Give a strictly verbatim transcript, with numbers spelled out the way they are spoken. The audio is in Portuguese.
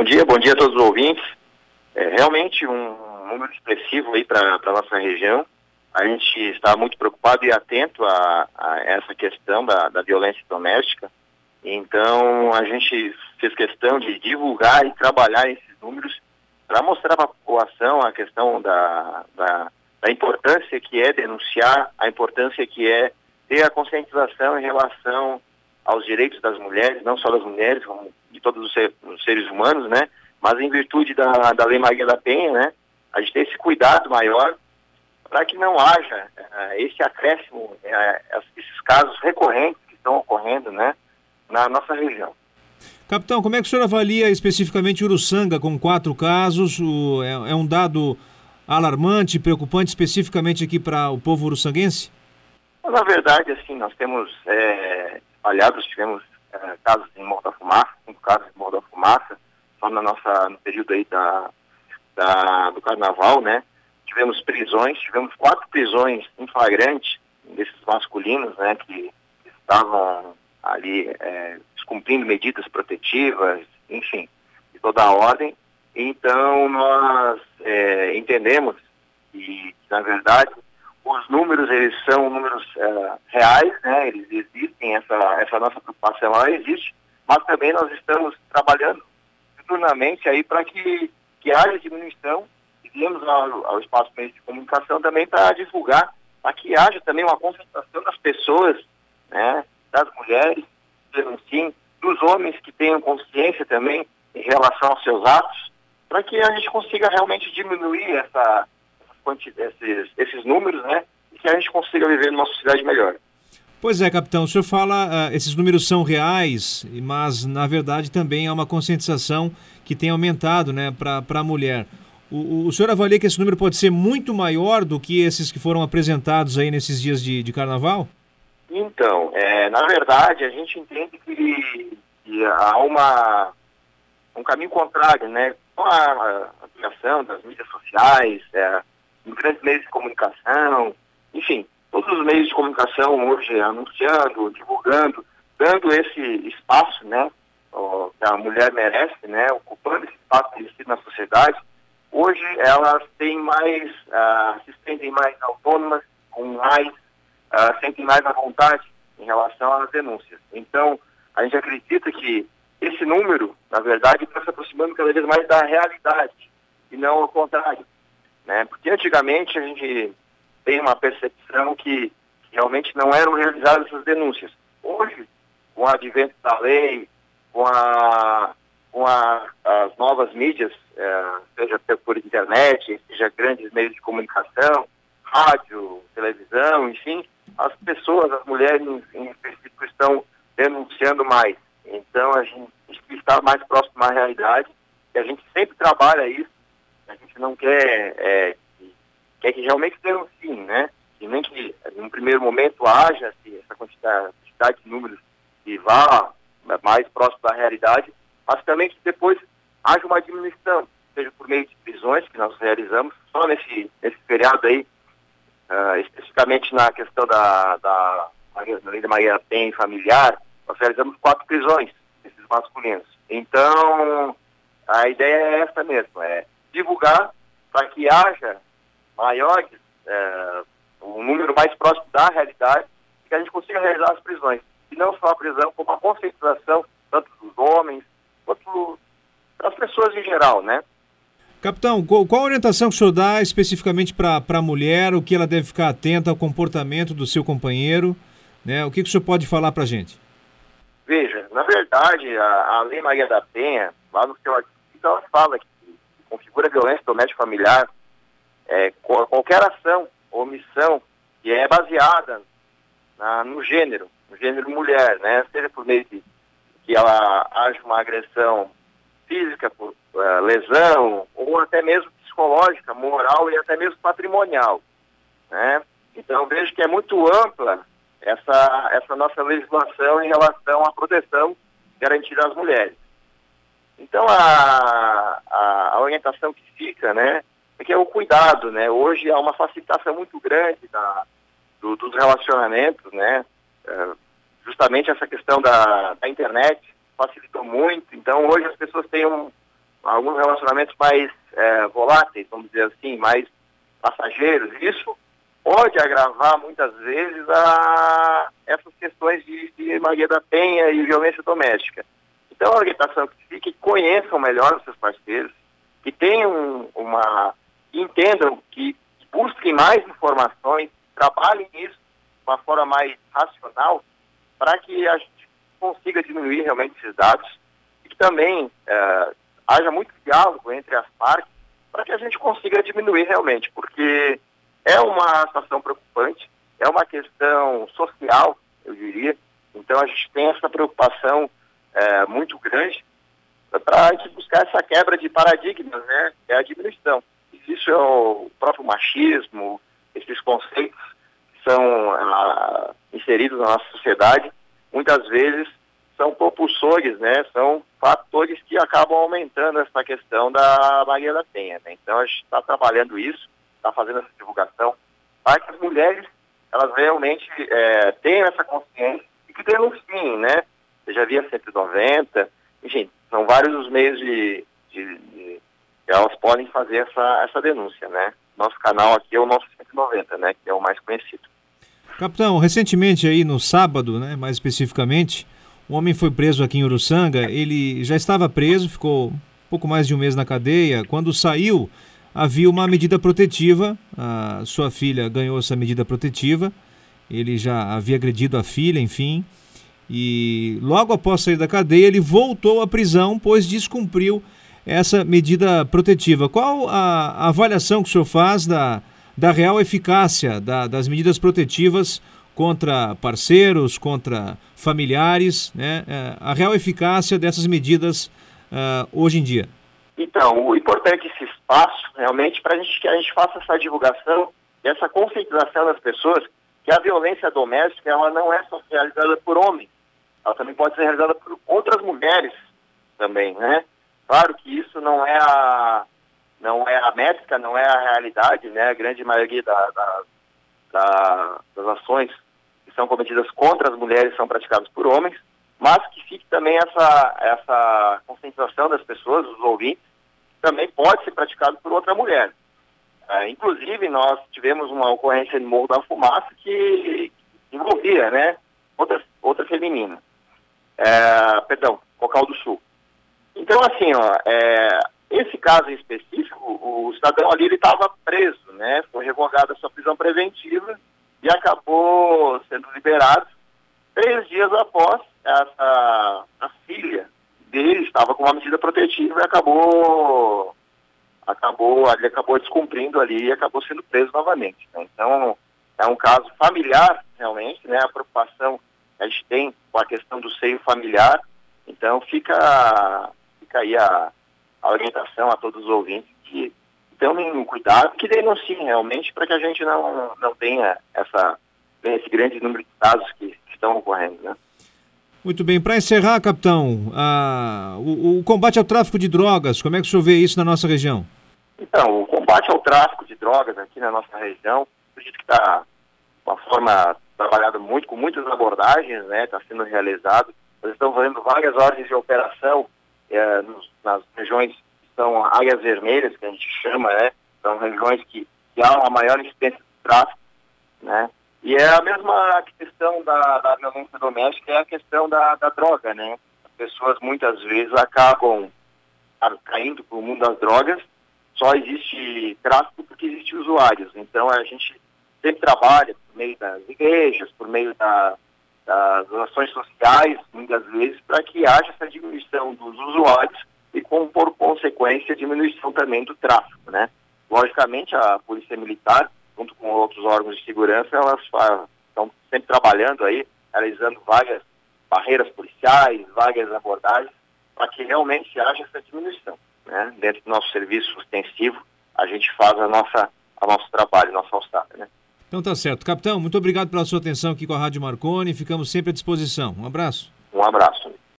Bom dia, bom dia a todos os ouvintes. É realmente um número expressivo aí para a nossa região. A gente está muito preocupado e atento a, a essa questão da, da violência doméstica. Então, a gente fez questão de divulgar e trabalhar esses números para mostrar para a população a questão da, da, da importância que é denunciar, a importância que é ter a conscientização em relação aos direitos das mulheres, não só das mulheres, como de todos os, ser, os seres humanos, né? Mas em virtude da, da Lei Maria da Penha, né? A gente tem esse cuidado maior para que não haja uh, esse acréscimo, uh, esses casos recorrentes que estão ocorrendo, né, na nossa região. Capitão, como é que o senhor avalia especificamente Uruçanga com quatro casos? O, é, é um dado alarmante, preocupante especificamente aqui para o povo uruçanguense? Na verdade, assim, nós temos é, espalhados, tivemos é, casos em Morro da Fumaça, cinco casos em Morro da Fumaça, só na nossa, no período aí da, da, do carnaval, né? Tivemos prisões, tivemos quatro prisões em flagrante desses masculinos, né, que estavam ali é, descumprindo medidas protetivas, enfim, de toda a ordem. Então, nós é, entendemos que, na verdade, os números, eles são números é, reais, né, eles existem, essa, essa nossa preocupação ela existe, mas também nós estamos trabalhando diuturnamente aí para que, que haja diminuição. Viemos ao, ao espaço meio de comunicação também para divulgar, para que haja também uma conscientização das pessoas, né, das mulheres, denunciem, dos homens que tenham consciência também em relação aos seus atos, para que a gente consiga realmente diminuir essa, esses, esses números, né, e que a gente consiga viver numa sociedade melhor. Pois é, capitão, o senhor fala, uh, esses números são reais, mas na verdade também há uma conscientização que tem aumentado, né, para a mulher. O, o senhor avalia que esse número pode ser muito maior do que esses que foram apresentados aí nesses dias de, de carnaval? Então, é, na verdade, a gente entende que, que há uma, um caminho contrário, né? Com a ampliação das mídias sociais, é, grandes meios de comunicação, enfim, todos os meios de comunicação hoje anunciando, divulgando, dando esse espaço, né, ó, que a mulher merece, né, ocupando esse espaço merecido na sociedade. Hoje elas têm mais, uh, se sentem mais autônomas, com mais, uh, sentem mais à vontade em relação às denúncias. Então, a gente acredita que esse número, na verdade, está se aproximando cada vez mais da realidade, e não ao contrário, né? Porque antigamente a gente tem uma percepção que, que realmente não eram realizadas essas denúncias. Hoje, com o advento da lei, com a... com a, as novas mídias, é, seja por internet, seja grandes meios de comunicação, rádio, televisão, enfim, as pessoas, as mulheres em específico estão denunciando mais. Então a gente está mais próximo da realidade e a gente sempre trabalha isso. A gente não quer, é, que, quer que realmente denunciem, né? E nem que num primeiro momento haja assim, essa quantidade, quantidade de números que vá mais próximo da realidade, mas também que depois haja uma diminuição, seja por meio de prisões que nós realizamos, só nesse, nesse feriado aí, uh, especificamente na questão da, da, da Lei da Maria da Penha familiar, nós realizamos quatro prisões desses masculinos. Então, a ideia é essa mesmo, é divulgar para que haja maiores, uh, um número mais próximo da realidade, e que a gente consiga realizar as prisões. E não só a prisão, como a conscientização, tanto dos homens, quanto das pessoas em geral, né? Capitão, qual, qual a orientação que o senhor dá especificamente para a mulher, o que ela deve ficar atenta ao comportamento do seu companheiro, né? O que, que o senhor pode falar para a gente? Veja, na verdade, a, a Lei Maria da Penha, lá no seu artigo, ela fala que configura violência doméstica familiar, é, qualquer ação ou omissão que é baseada na, no gênero, no gênero mulher, né? Seja por meio de que ela haja uma agressão física, por uh, lesão, ou até mesmo psicológica, moral e até mesmo patrimonial, né? Então, vejo que é muito ampla essa, essa nossa legislação em relação à proteção garantida às mulheres. Então, a, a, a orientação que fica, né, é que é o cuidado, né? Hoje há uma facilitação muito grande da, do, dos relacionamentos, né? Uh, justamente essa questão da, da internet facilitou muito. Então, hoje as pessoas têm um, alguns relacionamentos mais é, voláteis, vamos dizer assim, mais passageiros. Isso pode agravar muitas vezes a essas questões de, de Maria da Penha e violência doméstica. Então a orientação que fica é que conheçam melhor os seus parceiros, que tenham uma, que entendam, que busquem mais informações, trabalhem isso de uma forma mais racional, para que a gente consiga diminuir realmente esses dados e que também uh, haja muito diálogo entre as partes para que a gente consiga diminuir realmente, porque é uma situação preocupante, é uma questão social, eu diria, então a gente tem essa preocupação uh, muito grande para a gente buscar essa quebra de paradigmas, né, é a diminuição. Isso é o próprio machismo, esses conceitos que são uh, inseridos na nossa sociedade, muitas vezes são propulsores, né? São fatores que acabam aumentando essa questão da Maria da Penha, né? Então a gente está trabalhando isso, está fazendo essa divulgação, para que as mulheres, elas realmente é, tenham essa consciência e que denunciem, né? Seja via cento e noventa, enfim, são vários os meios de, de, de que elas podem fazer essa, essa denúncia, né? Nosso canal aqui é o nosso cento e noventa, né? Que é o mais conhecido. Capitão, recentemente aí no sábado, né, mais especificamente, um homem foi preso aqui em Uruçanga. Ele já estava preso, ficou um pouco mais de um mês na cadeia. Quando saiu, havia uma medida protetiva, a sua filha ganhou essa medida protetiva, ele já havia agredido a filha, enfim, e logo após sair da cadeia ele voltou à prisão, pois descumpriu essa medida protetiva. Qual a, a avaliação que o senhor faz da da real eficácia da, das medidas protetivas contra parceiros, contra familiares, né? A real eficácia dessas medidas uh, hoje em dia? Então, o importante é esse espaço, realmente, para gente, que a gente faça essa divulgação e essa conscientização das pessoas que a violência doméstica, ela não é só realizada por homens, ela também pode ser realizada por outras mulheres também, né? Claro que isso não é a não é a métrica, não é a realidade, né? A grande maioria da, da, da, das ações que são cometidas contra as mulheres são praticadas por homens, mas que fique também essa, essa conscientização das pessoas, dos ouvintes, também pode ser praticado por outra mulher. É, inclusive, nós tivemos uma ocorrência no Morro da Fumaça que envolvia, né, outra, outra feminina. É, perdão, Cocal do Sul. Então, assim, ó, é, esse caso em específico, o cidadão ali ele estava preso, né? Foi revogada a sua prisão preventiva e acabou sendo liberado três dias após essa, a filha dele estava com uma medida protetiva e acabou, acabou, ele acabou descumprindo ali e acabou sendo preso novamente, né? Então, é um caso familiar, realmente, né? A preocupação que a gente tem com a questão do seio familiar, então fica, fica aí a a orientação a todos os ouvintes que tomem um cuidado, que denunciem realmente para que a gente não, não tenha essa, esse grande número de casos que, que estão ocorrendo, né? Muito bem. Para encerrar, capitão, a, o, o combate ao tráfico de drogas, como é que o senhor vê isso na nossa região? Então, o combate ao tráfico de drogas aqui na nossa região, acredito que está de uma forma trabalhada muito, com muitas abordagens, né? Está sendo realizado. Nós estamos fazendo várias ordens de operação É, nos, nas regiões que são áreas vermelhas, que a gente chama, né? São regiões que, que há uma maior incidência de tráfico, né? E é a mesma questão da, da violência doméstica, é a questão da, da droga, né? As pessoas muitas vezes acabam caindo para o mundo das drogas, só existe tráfico porque existem usuários. Então a gente sempre trabalha por meio das igrejas, por meio da das ações sociais, muitas vezes, para que haja essa diminuição dos usuários e, com, por consequência, diminuição também do tráfico, né? Logicamente, a Polícia Militar, junto com outros órgãos de segurança, elas estão sempre trabalhando aí, realizando várias barreiras policiais, várias abordagens, para que realmente haja essa diminuição, né? Dentro do nosso serviço ostensivo, a gente faz a nossa, a nosso trabalho, a nossa alçada, né? Então tá certo. Capitão, muito obrigado pela sua atenção aqui com a Rádio Marconi. Ficamos sempre à disposição. Um abraço. Um abraço.